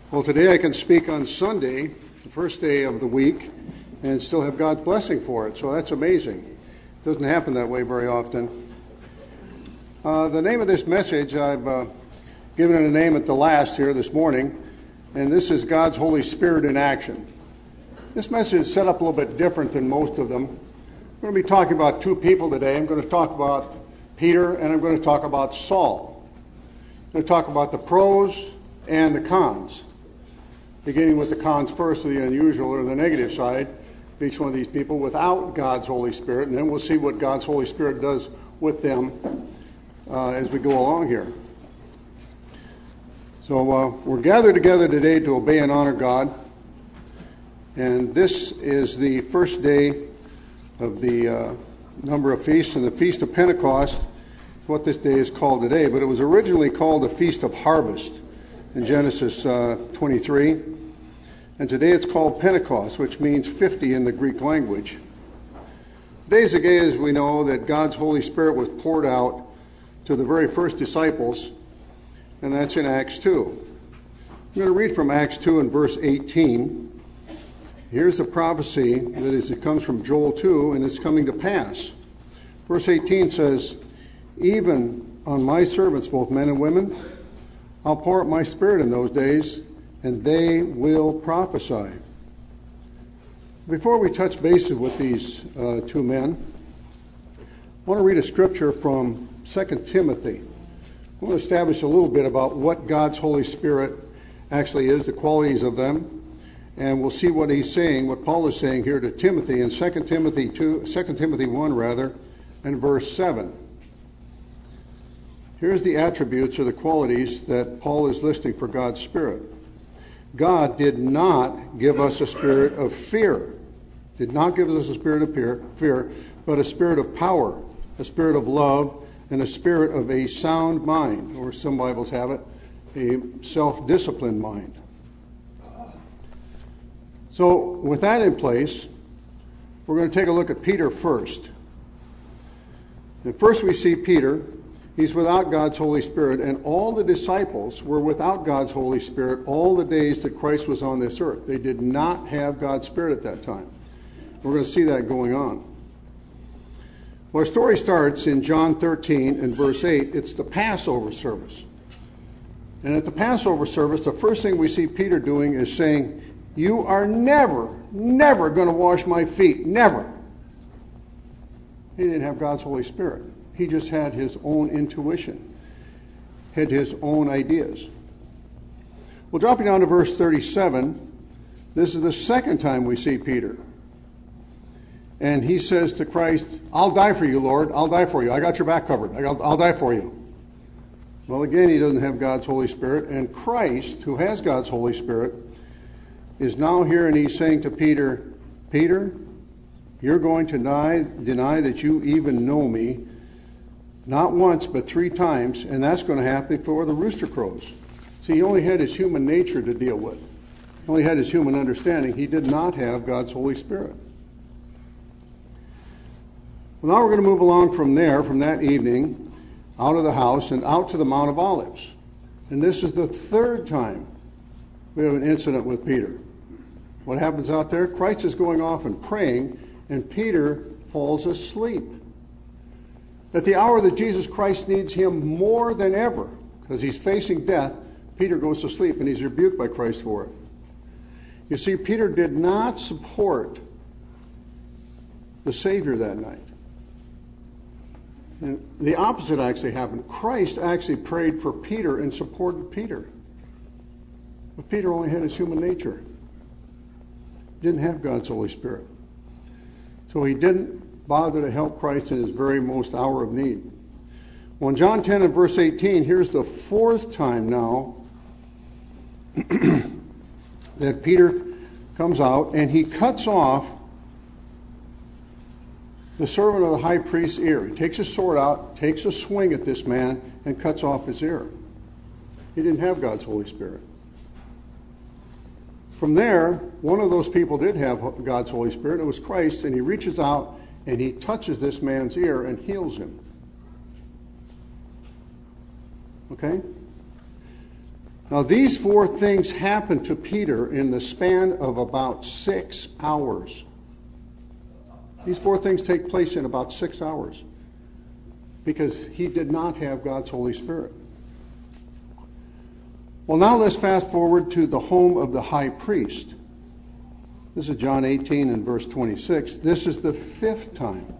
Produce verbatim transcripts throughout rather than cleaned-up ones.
Well, today I can speak on Sunday, the first day of the week, and still have God's blessing for it. So that's amazing. It doesn't happen that way very often. Uh, the name of this message, I've uh, given it a name at the last here this morning, and this is God's Holy Spirit in Action. This message is set up a little bit different than most of them. I'm going to be talking about two people today. I'm going to talk about Peter, and I'm going to talk about Saul. I'm going to talk about the pros and the cons. Beginning with the cons first, or the unusual or the negative side of each one of these people without God's Holy Spirit, and then we'll see what God's Holy Spirit does with them uh, as we go along here. So uh, we're gathered together today to obey and honor God, and this is the first day of the uh, number of feasts, and the Feast of Pentecost, what this day is called today, but it was originally called the Feast of Harvest in Genesis uh, twenty-three. And today it's called Pentecost, which means fifty in the Greek language. Days ago, as we know, that God's Holy Spirit was poured out to the very first disciples, and that's in Acts two. I'm going to read from Acts two and verse eighteen. Here's the prophecy that is, it comes from Joel two, and it's coming to pass. Verse eighteen says, "Even on my servants, both men and women, I'll pour out my Spirit in those days, and they will prophesy." Before we touch bases with these uh, two men, I want to read a scripture from Second Timothy. I want to establish a little bit about what God's Holy Spirit actually is, the qualities of them, and we'll see what he's saying, what Paul is saying here to Timothy in Second Timothy two, Second Timothy one rather, and verse seven. Here's the attributes or the qualities that Paul is listing for God's Spirit. God did not give us a spirit of fear. Did not give us a spirit of fear, fear, but a spirit of power, a spirit of love, and a spirit of a sound mind, or some Bibles have it, a self-disciplined mind. So with that in place, we're going to take a look at Peter first. And first we see Peter. He's without God's Holy Spirit, and all the disciples were without God's Holy Spirit all the days that Christ was on this earth. They did not have God's Spirit at that time. We're going to see that going on. Well, our story starts in John thirteen and verse eight. It's the Passover service. And at the Passover service, the first thing we see Peter doing is saying, "You are never, never going to wash my feet. Never." He didn't have God's Holy Spirit. He just had his own intuition, had his own ideas. Well, dropping down to verse thirty-seven, this is the second time we see Peter. And he says to Christ, "I'll die for you, Lord. I'll die for you. I got your back covered. I'll, I'll die for you." Well, again, he doesn't have God's Holy Spirit. And Christ, who has God's Holy Spirit, is now here, and he's saying to Peter, "Peter, you're going to deny, deny that you even know me. Not once, but three times, and that's going to happen before the rooster crows." See, he only had his human nature to deal with. He only had his human understanding. He did not have God's Holy Spirit. Well, now we're going to move along from there, from that evening, out of the house and out to the Mount of Olives. And this is the third time we have an incident with Peter. What happens out there? Christ is going off and praying, and Peter falls asleep. At the hour that Jesus Christ needs him more than ever, because he's facing death, Peter goes to sleep, and he's rebuked by Christ for it. You see, Peter did not support the Savior that night. And the opposite actually happened. Christ actually prayed for Peter and supported Peter. But Peter only had his human nature. He didn't have God's Holy Spirit. So he didn't bother to help Christ in his very most hour of need. Well, in John ten and verse eighteen, here's the fourth time now that Peter comes out, and he cuts off the servant of the high priest's ear. He takes his sword out, takes a swing at this man, and cuts off his ear. He didn't have God's Holy Spirit. From there, one of those people did have God's Holy Spirit. It was Christ, and he reaches out and he touches this man's ear and heals him. Okay? Now, these four things happened to Peter in the span of about six hours. These four things take place in about six hours because he did not have God's Holy Spirit. Well, now let's fast forward to the home of the high priest. This is John eighteen and verse twenty-six. This is the fifth time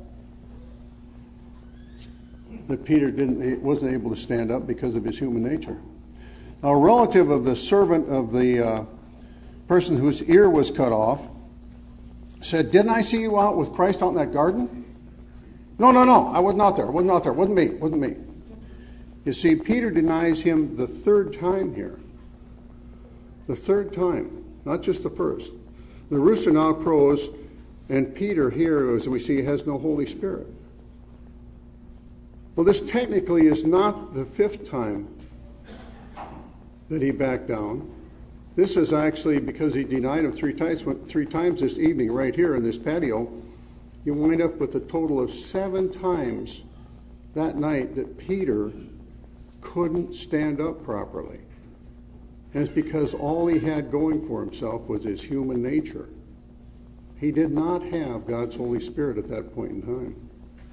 that Peter didn't, wasn't able to stand up because of his human nature. Now, a relative of the servant of the uh, person whose ear was cut off said, "Didn't I see you out with Christ out in that garden?" No, no, no, I wasn't out there. I wasn't out there. It wasn't me. It wasn't me. You see, Peter denies him the third time here. The third time, not just the first. The rooster now crows, and Peter here, as we see, has no Holy Spirit. Well, this technically is not the fifth time that he backed down. This is actually because he denied him three times, three times this evening right here in this patio. You wind up with a total of seven times that night that Peter couldn't stand up properly. And it's because all he had going for himself was his human nature. He did not have God's Holy Spirit at that point in time.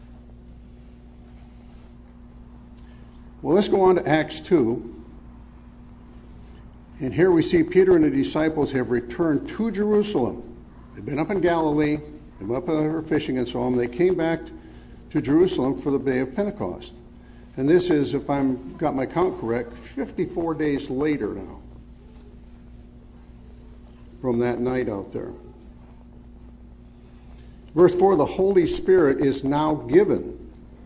Well, let's go on to Acts two. And here we see Peter and the disciples have returned to Jerusalem. They've been up in Galilee, they've been up there fishing and so on. They came back to Jerusalem for the day of Pentecost. And this is, if I've got my count correct, fifty-four days later now from that night out there. Verse four, the Holy Spirit is now given.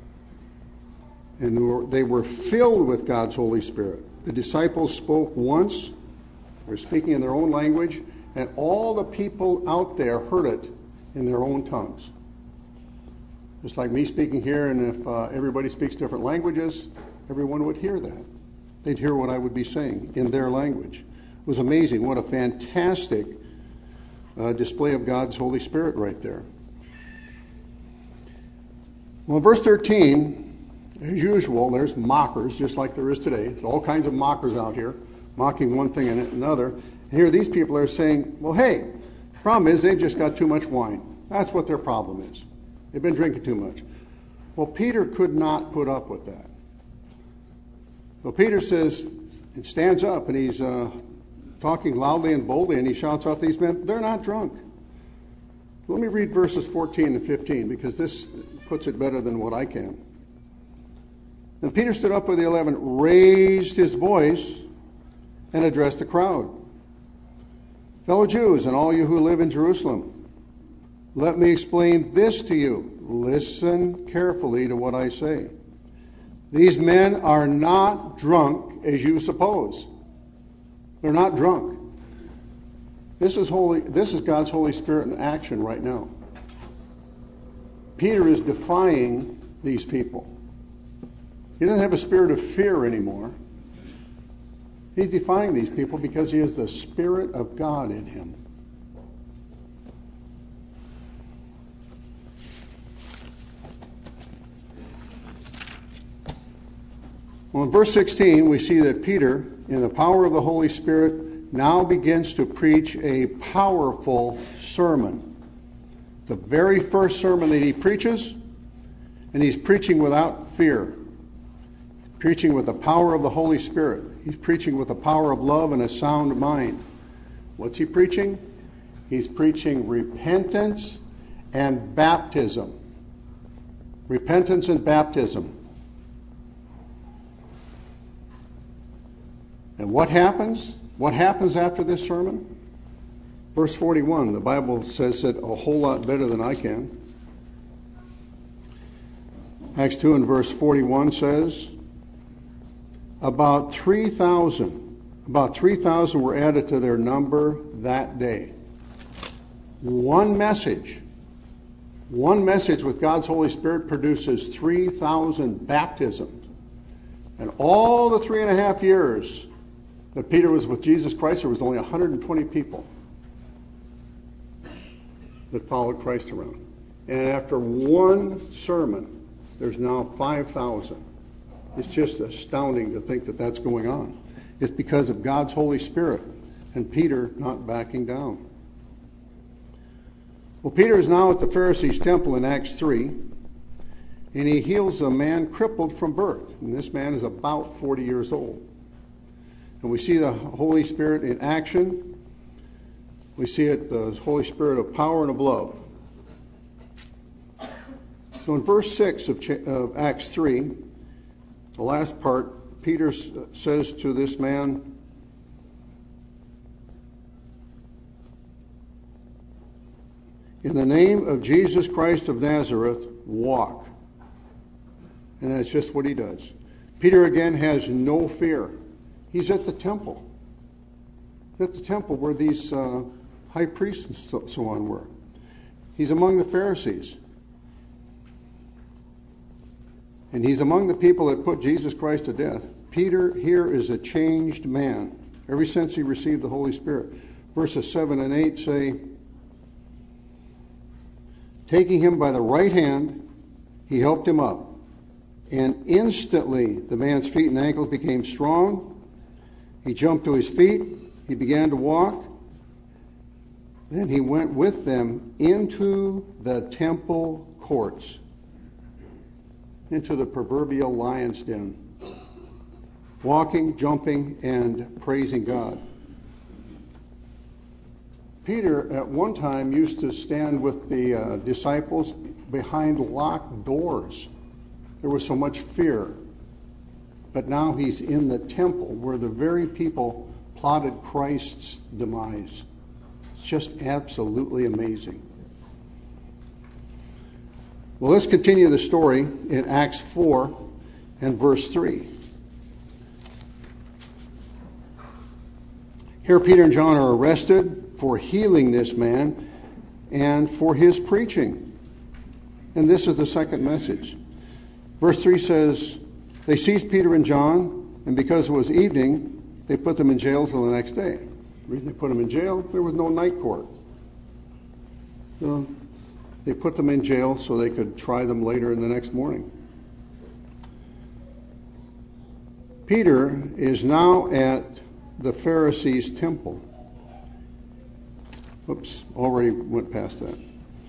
And they were filled with God's Holy Spirit. The disciples spoke once, they were speaking in their own language, and all the people out there heard it in their own tongues. Just like me speaking here, and if uh, everybody speaks different languages, everyone would hear that. They'd hear what I would be saying in their language. It was amazing. What a fantastic uh, display of God's Holy Spirit right there. Well, verse thirteen, as usual, there's mockers, just like there is today. There's all kinds of mockers out here, mocking one thing and another. And here these people are saying, well, hey, the problem is they've just got too much wine. That's what their problem is. They've been drinking too much. Well, Peter could not put up with that. Well, Peter says, and stands up, and he's uh, talking loudly and boldly, and he shouts out these men, they're not drunk. Let me read verses fourteen and fifteen, because this puts it better than what I can. Then Peter stood up with the eleven, raised his voice, and addressed the crowd. Fellow Jews, and all you who live in Jerusalem, let me explain this to you. Listen carefully to what I say. These men are not drunk as you suppose. They're not drunk. This is holy. This is God's Holy Spirit in action right now. Peter is defying these people. He doesn't have a spirit of fear anymore. He's defying these people because he has the Spirit of God in him. Well, in verse sixteen, we see that Peter, in the power of the Holy Spirit, now begins to preach a powerful sermon. The very first sermon that he preaches, and he's preaching without fear. Preaching with the power of the Holy Spirit. He's preaching with the power of love and a sound mind. What's he preaching? He's preaching repentance and baptism. Repentance and baptism. And what happens? What happens after this sermon? Verse forty-one, the Bible says it a whole lot better than I can. Acts two and verse forty-one says, about three thousand, about three thousand were added to their number that day. One message, one message with God's Holy Spirit produces three thousand baptisms. And all the three and a half years that Peter was with Jesus Christ, there was only one hundred twenty people that followed Christ around. And after one sermon, there's now five thousand. It's just astounding to think that that's going on. It's because of God's Holy Spirit and Peter not backing down. Well, Peter is now at the Pharisees' temple in Acts three, and he heals a man crippled from birth. And this man is about forty years old. And we see the Holy Spirit in action. We see it, the Holy Spirit of power and of love. So in verse six of, of Acts three, the last part, Peter says to this man, "In the name of Jesus Christ of Nazareth, walk." And that's just what he does. Peter again has no fear. He's at the temple. At the temple where these uh, high priests and so, so on were. He's among the Pharisees. And he's among the people that put Jesus Christ to death. Peter here is a changed man ever since he received the Holy Spirit. Verses seven and eight say, "Taking him by the right hand, he helped him up. And instantly the man's feet and ankles became strong. He jumped to his feet. He began to walk. Then he went with them into the temple courts, into the proverbial lion's den, walking, jumping, and praising God." Peter at one time used to stand with the uh, disciples behind locked doors. There was so much fear. But now he's in the temple where the very people plotted Christ's demise. It's just absolutely amazing. Well, let's continue the story in Acts four and verse three. Here Peter and John are arrested for healing this man and for his preaching. And this is the second message. Verse three says, "They seized Peter and John, and because it was evening, they put them in jail till the next day." The reason they put them in jail, there was no night court. So they put them in jail so they could try them later in the next morning. Peter is now at the Pharisees' temple. Whoops, already went past that.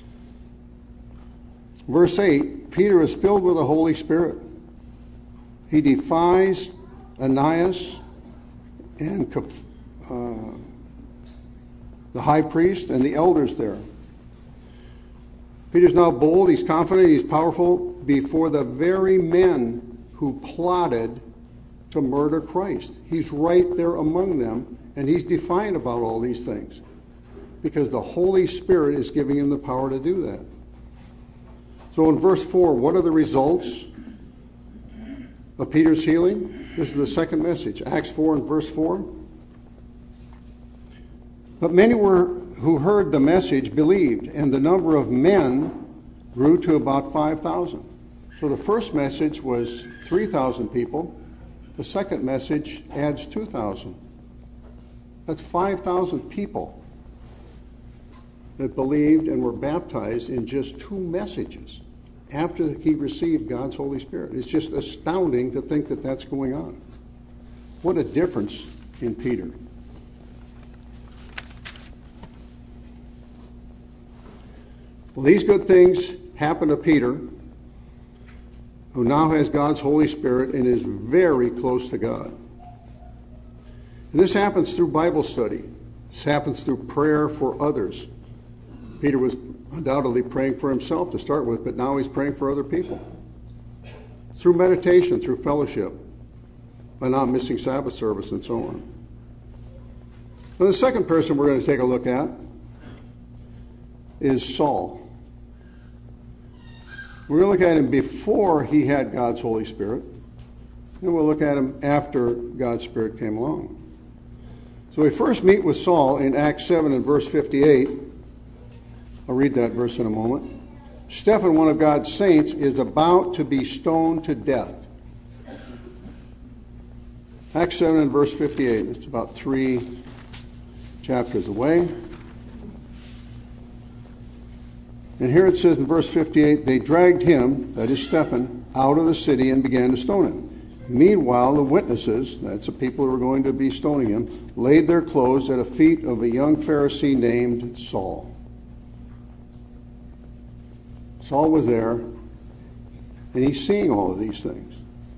Verse eight, Peter is filled with the Holy Spirit. He defies Ananias and uh, the high priest and the elders there. Peter's now bold, he's confident, he's powerful before the very men who plotted to murder Christ. He's right there among them, and he's defiant about all these things because the Holy Spirit is giving him the power to do that. So in verse four, what are the results of Peter's healing? This is the second message. Acts four and verse four. "But many were who heard the message believed, and the number of men grew to about five thousand. So the first message was three thousand people. The second message adds two thousand. That's five thousand people that believed and were baptized in just two messages after he received God's Holy Spirit. It's just astounding to think that that's going on. What a difference in Peter. Well, these good things happen to Peter, who now has God's Holy Spirit and is very close to God. And this happens through Bible study. This happens through prayer for others. Peter was undoubtedly praying for himself to start with, but now he's praying for other people. Through meditation, through fellowship, by not missing Sabbath service and so on. Now, the second person we're going to take a look at is Saul. We're going to look at him before he had God's Holy Spirit, and we'll look at him after God's Spirit came along. So we first meet with Saul in Acts seven and verse fifty-eight. I'll read that verse in a moment. Stephen, one of God's saints, is about to be stoned to death. Acts seven and verse fifty-eight. It's about three chapters away. And here it says in verse fifty-eight, they dragged him, that is Stephen, out of the city and began to stone him. Meanwhile, the witnesses, that's the people who were going to be stoning him, laid their clothes at the feet of a young Pharisee named Saul. Saul was there, and he's seeing all of these things.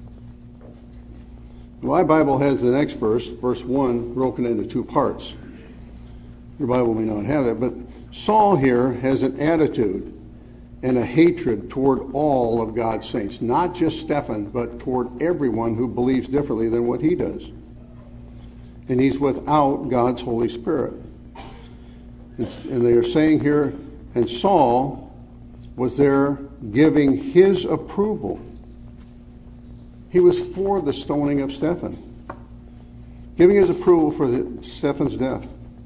My Bible has the next verse, verse one, broken into two parts. Your Bible may not have it, but Saul here has an attitude and a hatred toward all of God's saints, not just Stephen, but toward everyone who believes differently than what he does. And he's without God's Holy Spirit. And they are saying here, and Saul was there giving his approval. He was for the stoning of Stephen, giving his approval for the, Stephen's death.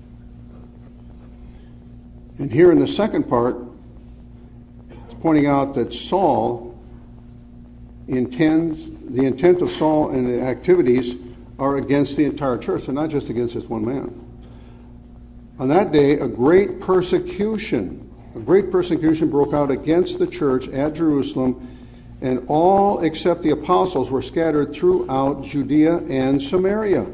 And here in the second part, pointing out that Saul intends, the intent of Saul and the activities are against the entire church, and not just against this one man. On that day, a great persecution, a great persecution broke out against the church at Jerusalem, and all except the apostles were scattered throughout Judea and Samaria.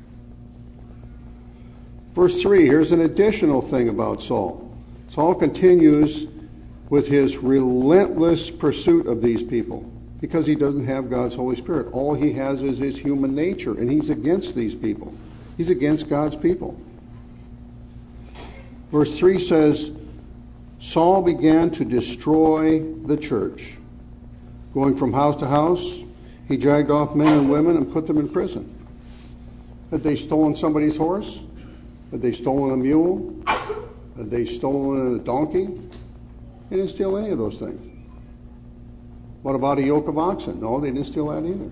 Verse three, here's an additional thing about Saul. Saul continues with his relentless pursuit of these people because he doesn't have God's Holy Spirit. All he has is his human nature, and he's against these people. He's against God's people. Verse three says, Saul began to destroy the church. Going from house to house, he dragged off men and women and put them in prison. Had they stolen somebody's horse? Had they stolen a mule? Had they stolen a donkey? They didn't steal any of those things. What about a yoke of oxen? No, they didn't steal that either.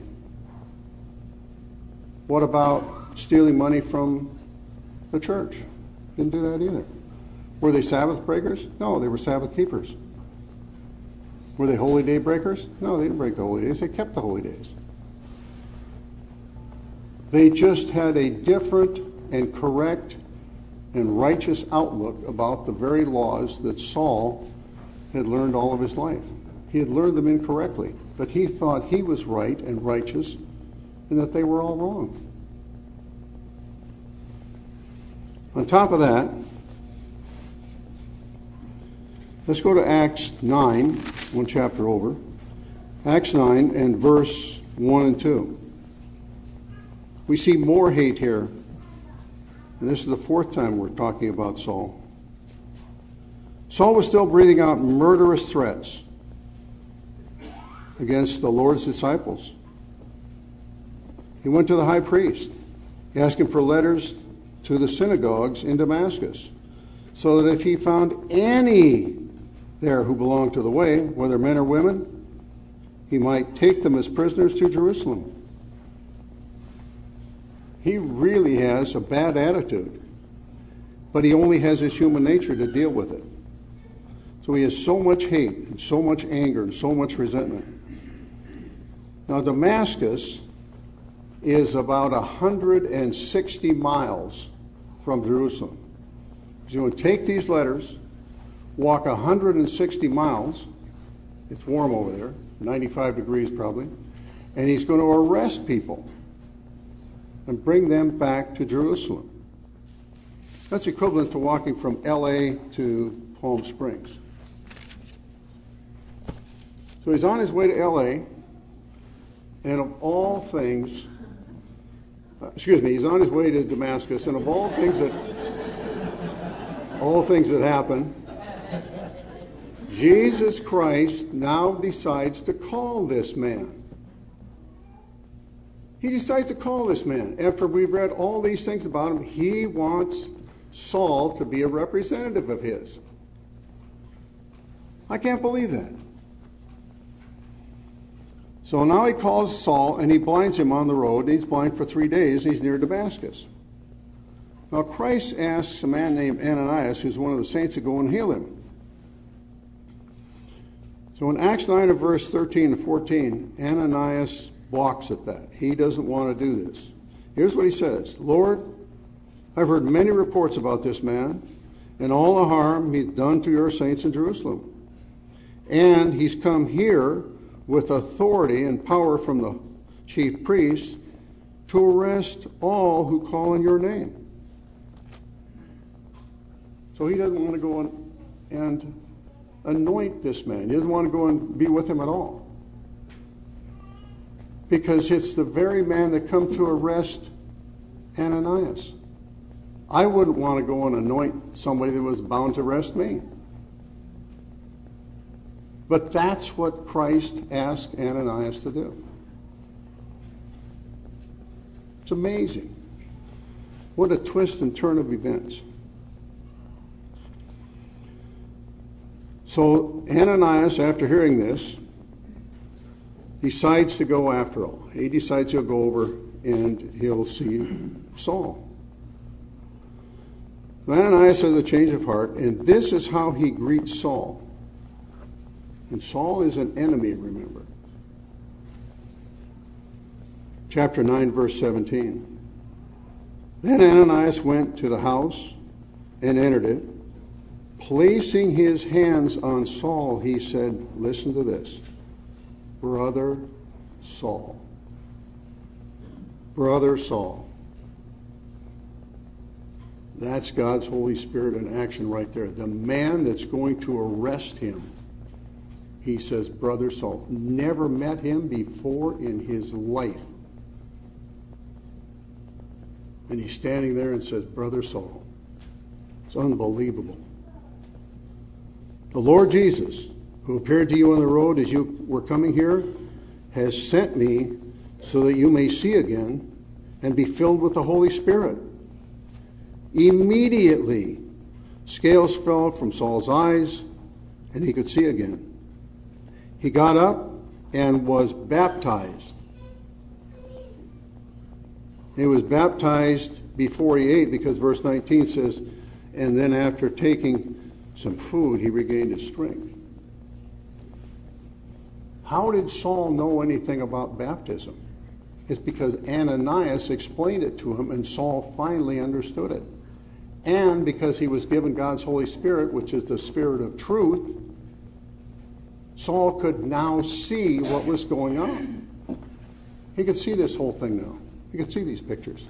What about stealing money from the church? Didn't do that either. Were they Sabbath breakers? No, they were Sabbath keepers. Were they holy day breakers? No, they didn't break the holy days. They kept the holy days. They just had a different and correct and righteous outlook about the very laws that Saul had learned all of his life. He had learned them incorrectly, but he thought he was right and righteous and that they were all wrong. On top of that, let's go to Acts nine, one chapter over. Acts nine and verse one and two. We see more hate here, and this is the fourth time we're talking about Saul. Saul was still breathing out murderous threats against the Lord's disciples. He went to the high priest. He asked him for letters to the synagogues in Damascus, so that if he found any there who belonged to the way, whether men or women, he might take them as prisoners to Jerusalem. He really has a bad attitude, but he only has his human nature to deal with it. So he has so much hate and so much anger and so much resentment. Now Damascus is about one hundred sixty miles from Jerusalem. He's going to take these letters, walk one hundred sixty miles, it's warm over there, ninety-five degrees probably, and he's going to arrest people and bring them back to Jerusalem. That's equivalent to walking from L A to Palm Springs. So he's on his way to L A, and of all things, uh, excuse me, he's on his way to Damascus, and of all things that, all things that happen, Jesus Christ now decides to call this man. He decides to call this man. After we've read all these things about him, he wants Saul to be a representative of his. I can't believe that. So now he calls Saul and he blinds him on the road. He's blind for three days. He's near Damascus. Now Christ asks a man named Ananias, who's one of the saints, to go and heal him. So in Acts nine of verse thirteen and fourteen, Ananias balks at that. He doesn't want to do this. Here's what he says. Lord, I've heard many reports about this man and all the harm he's done to your saints in Jerusalem. And he's come here with authority and power from the chief priests to arrest all who call on your name. So he doesn't want to go and, and anoint this man. He doesn't want to go and be with him at all. Because it's the very man that come to arrest Ananias. I wouldn't want to go and anoint somebody that was bound to arrest me. But that's what Christ asked Ananias to do. It's amazing. What a twist and turn of events. So Ananias, after hearing this, decides to go after all. He decides he'll go over and he'll see Saul. Ananias has a change of heart, and this is how he greets Saul. And Saul is an enemy, remember. Chapter nine, verse seventeen. Then Ananias went to the house and entered it. Placing his hands on Saul, he said, listen to this, Brother Saul. Brother Saul. That's God's Holy Spirit in action right there. The man that's going to arrest him, he says, Brother Saul. Never met him before in his life. And he's standing there and says, Brother Saul. It's unbelievable. The Lord Jesus, who appeared to you on the road as you were coming here, has sent me so that you may see again and be filled with the Holy Spirit. Immediately, scales fell from Saul's eyes, and he could see again. He got up and was baptized. He was baptized before he ate, because verse nineteen says, and then after taking some food, he regained his strength. How did Saul know anything about baptism? It's because Ananias explained it to him, and Saul finally understood it. And because he was given God's Holy Spirit, which is the Spirit of truth, Saul could now see what was going on. He could see this whole thing now. He could see these pictures.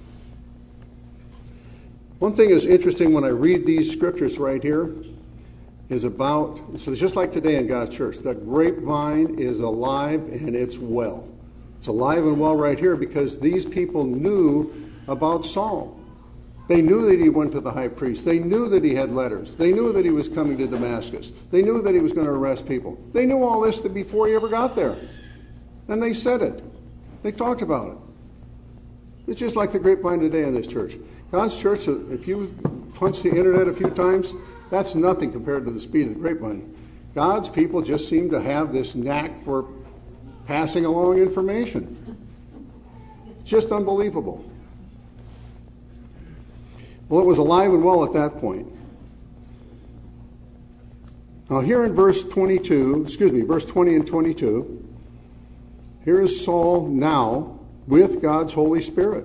One thing is interesting when I read these scriptures right here is about, so it's just like today in God's church, the grapevine is alive and it's well. It's alive and well right here because these people knew about Saul. They knew that he went to the high priest. They knew that he had letters. They knew that he was coming to Damascus. They knew that he was going to arrest people. They knew all this before he ever got there. And they said it. They talked about it. It's just like the grapevine today in this church. God's church, if you punch the internet a few times, that's nothing compared to the speed of the grapevine. God's people just seem to have this knack for passing along information. It's just unbelievable. Well, it was alive and well at that point. Now here in verse twenty-two, excuse me, verse twenty and twenty-two, here is Saul now with God's Holy Spirit.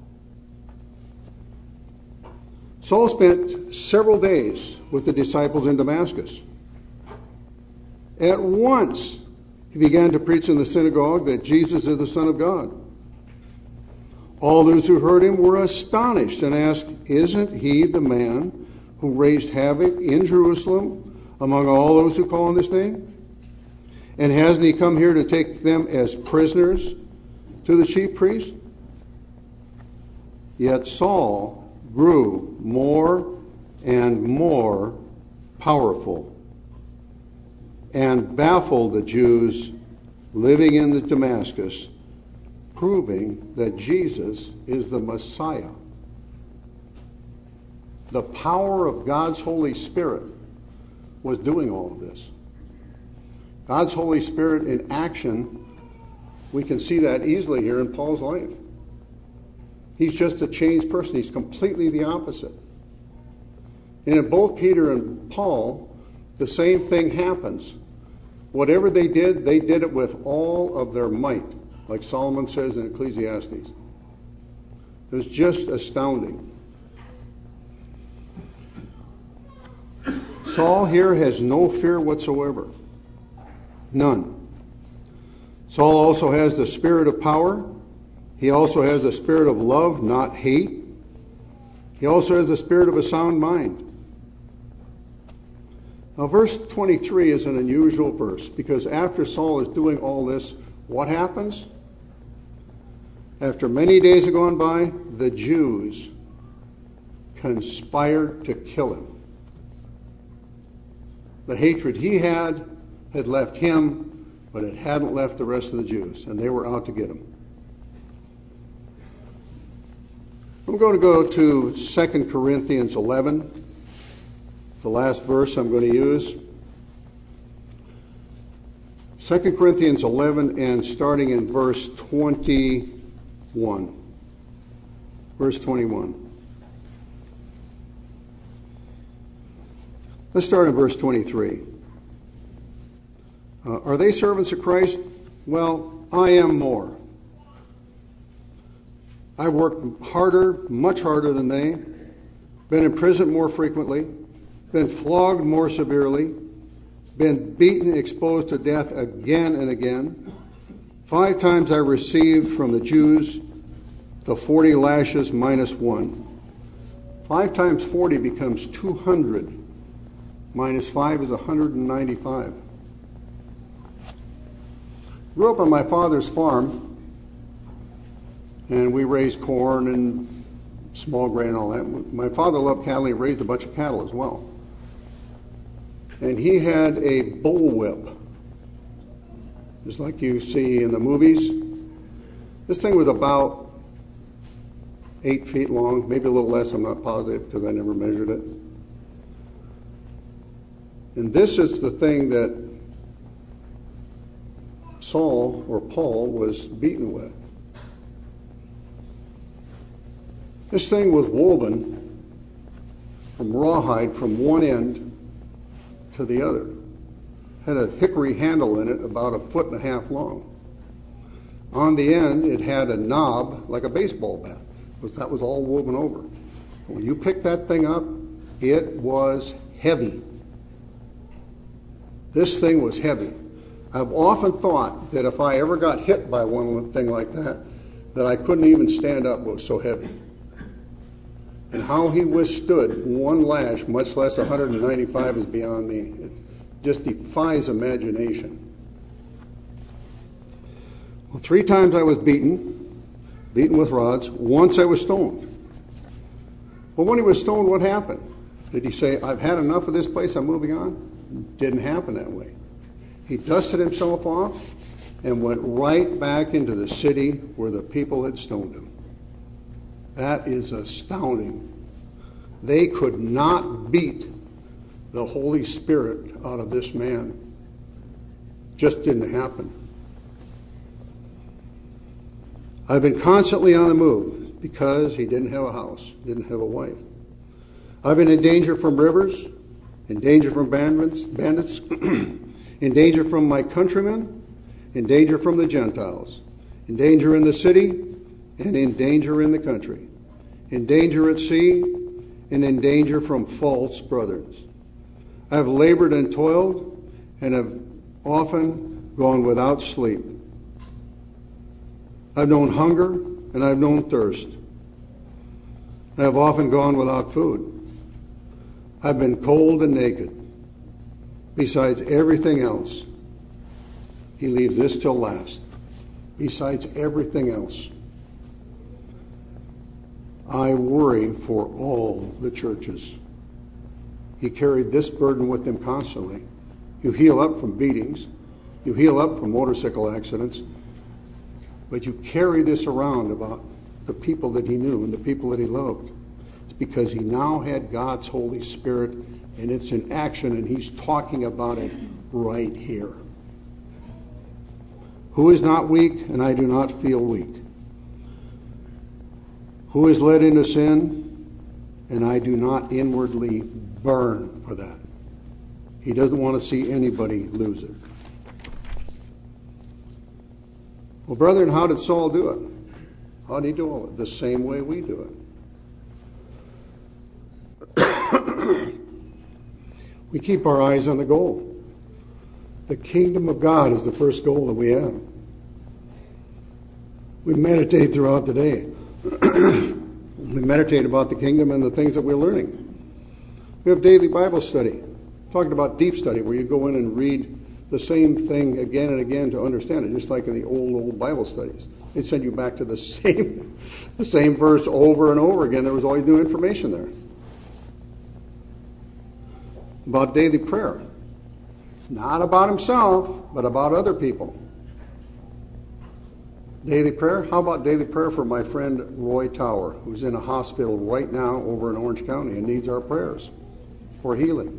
Saul spent several days with the disciples in Damascus. At once, he began to preach in the synagogue that Jesus is the Son of God. All those who heard him were astonished and asked, isn't he the man who raised havoc in Jerusalem among all those who call on this name? And hasn't he come here to take them as prisoners to the chief priest? Yet Saul grew more and more powerful and baffled the Jews living in the Damascus, proving that Jesus is the Messiah. The power of God's Holy Spirit was doing all of this. God's Holy Spirit in action, we can see that easily here in Paul's life. He's just a changed person. He's completely the opposite. And in both Peter and Paul, the same thing happens. Whatever they did, they did it with all of their might, like Solomon says in Ecclesiastes. It was just astounding. Saul here has no fear whatsoever. None. Saul also has the spirit of power He also has the spirit of love, not hate. He also has the spirit of a sound mind. Now, verse twenty-three is an unusual verse because after Saul is doing all this, what happens? After many days have gone by, the Jews conspired to kill him. The hatred he had had left him, but it hadn't left the rest of the Jews, and they were out to get him. I'm going to go to Second Corinthians eleven. It's the last verse I'm going to use. Second Corinthians eleven, and starting in verse twenty-one. Verse twenty-one. Let's start in verse twenty-three. Uh, are they servants of Christ? Well, I am more. I've worked harder, much harder than they, been in prison more frequently, been flogged more severely, been beaten, exposed to death again and again. Five times I received from the Jews the forty lashes minus one. Five times forty becomes two hundred. Minus five is one hundred ninety-five. Grew up on my father's farm, and we raised corn and small grain and all that. My father loved cattle. He raised a bunch of cattle as well. And he had a bullwhip, just like you see in the movies. This thing was about eight feet long, maybe a little less. I'm not positive because I never measured it. And this is the thing that Saul or Paul was beaten with. This thing was woven from rawhide from one end to the other. Had a hickory handle in it about a foot and a half long. On the end, it had a knob like a baseball bat, because that was all woven over. When you picked that thing up, it was heavy. This thing was heavy. I've often thought that if I ever got hit by one thing like that, that I couldn't even stand up, it was so heavy. And how he withstood one lash, much less one hundred ninety-five, is beyond me. It just defies imagination. Well, three times I was beaten, beaten with rods. Once I was stoned. Well, when he was stoned, what happened? Did he say, I've had enough of this place, I'm moving on? Didn't happen that way. He dusted himself off and went right back into the city where the people had stoned him. That is astounding. They could not beat the Holy Spirit out of this man. Just didn't happen. I've been constantly on the move because he didn't have a house, didn't have a wife. I've been in danger from rivers, in danger from bandits, bandits in danger from my countrymen, in danger from the Gentiles, in danger in the city, and in danger in the country, in danger at sea, and in danger from false brothers. I have labored and toiled, and have often gone without sleep. I've known hunger, and I've known thirst. I have often gone without food. I've been cold and naked. Besides everything else, he leaves this till last. Besides everything else, I worry for all the churches. He carried this burden with him constantly. You heal up from beatings. You heal up from motorcycle accidents. But you carry this around about the people that he knew and the people that he loved. It's because he now had God's Holy Spirit, and it's in action, and he's talking about it right here. Who is not weak, and I do not feel weak? Who is led into sin, and I do not inwardly burn for that? He doesn't want to see anybody lose it. Well, brethren, how did Saul do it? How did he do all it? The same way we do it. We keep our eyes on the goal. The kingdom of God is the first goal that we have. We meditate throughout the day. We meditate about the kingdom and the things that we're learning. We have daily Bible study. Talking about deep study, where you go in and read the same thing again and again to understand it, just like in the old, old Bible studies. They'd send you back to the same, the same verse over and over again. There was always new information there. About daily prayer. Not about himself, but about other people. Daily prayer? How about daily prayer for my friend Roy Tower, who's in a hospital right now over in Orange County and needs our prayers for healing?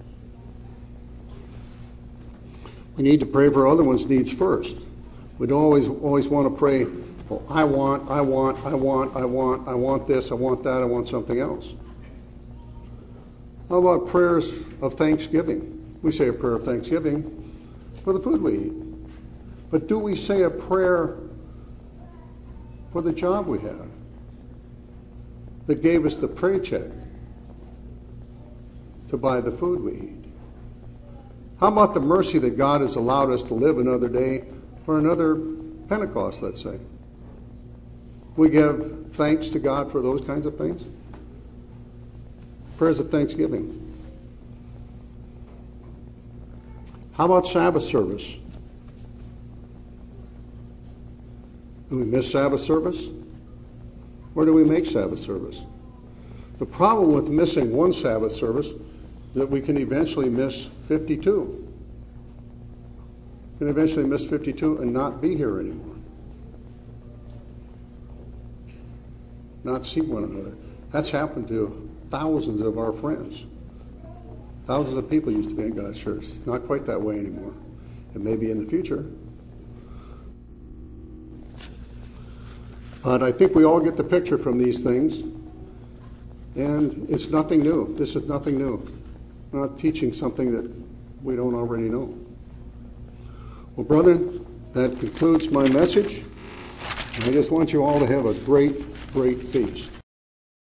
We need to pray for other one's needs first. We don't always always want to pray, well, I want, I want, I want, I want, I want this, I want that, I want something else. How about prayers of thanksgiving? We say a prayer of thanksgiving for the food we eat. But do we say a prayer for the job we have that gave us the paycheck to buy the food we eat? How about the mercy that God has allowed us to live another day or another Pentecost, let's say? We give thanks to God for those kinds of things. Prayers of thanksgiving. How about Sabbath service? Do we miss Sabbath service? Or do we make Sabbath service? The problem with missing one Sabbath service is that we can eventually miss fifty-two. We can eventually miss fifty-two and not be here anymore. Not see one another. That's happened to thousands of our friends. Thousands of people used to be in God's church. It's not quite that way anymore. It may be in the future. But I think we all get the picture from these things. And it's nothing new. This is nothing new. I'm not teaching something that we don't already know. Well, brethren, that concludes my message. I just want you all to have a great, great feast.